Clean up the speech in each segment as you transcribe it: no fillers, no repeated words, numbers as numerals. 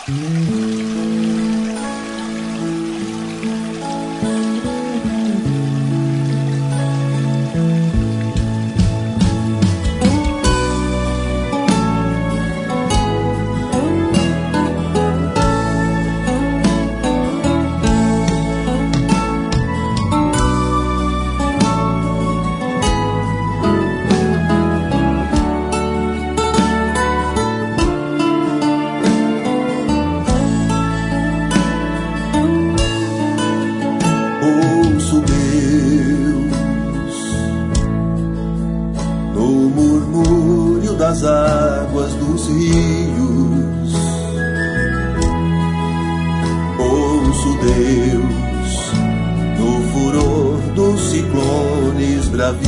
Das águas dos rios, ouço Deus no furor dos ciclones bravios,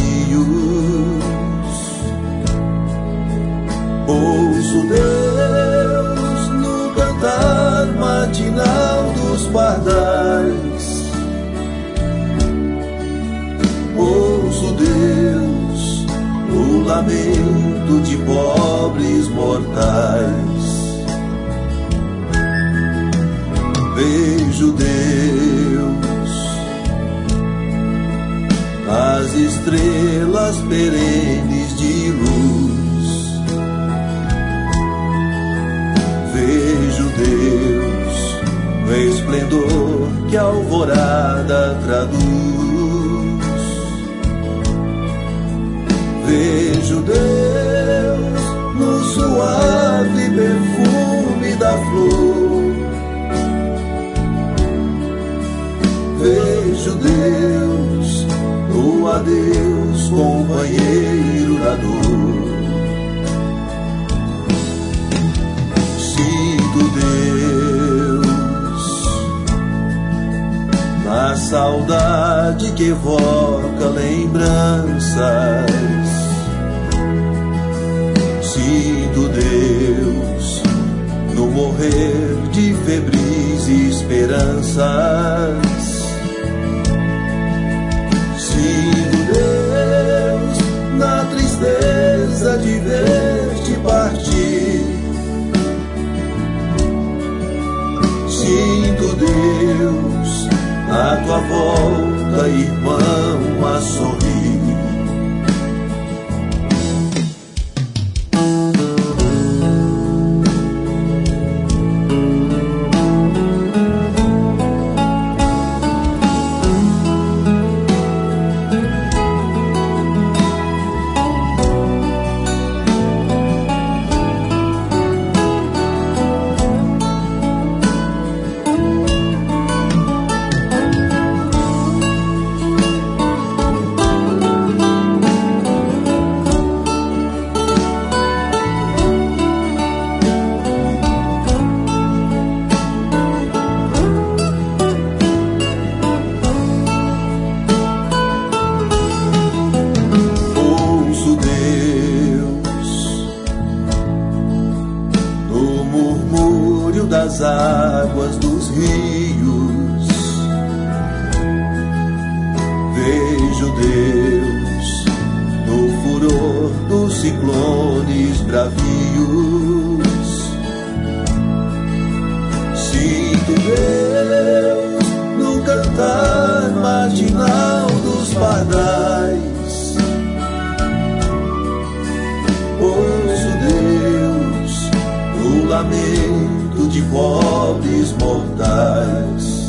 ouço Deus no cantar matinal dos pardais, ouço Deus o lamento de pobres mortais. Vejo Deus nas estrelas perenes de luz. Vejo Deus no esplendor que a alvorada traduz. Vejo Deus no suave perfume da flor. Vejo Deus no adeus, companheiro da dor. Sinto Deus na saudade que evoca lembranças. Sinto Deus no morrer de febris esperanças. Sinto Deus na tristeza de ver-te partir. Sinto Deus na tua volta, irmão, a sorrir. Das águas dos rios, vejo Deus no furor dos ciclones bravios. Sinto Deus no cantar matinal dos pardais. Ouço Deus no lamento de pobres mortais.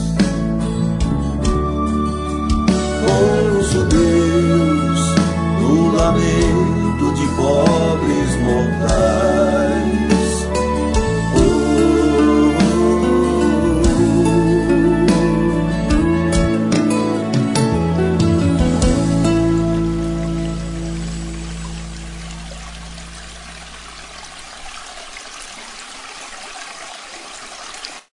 Ouço Deus no lamento de pobres mortais.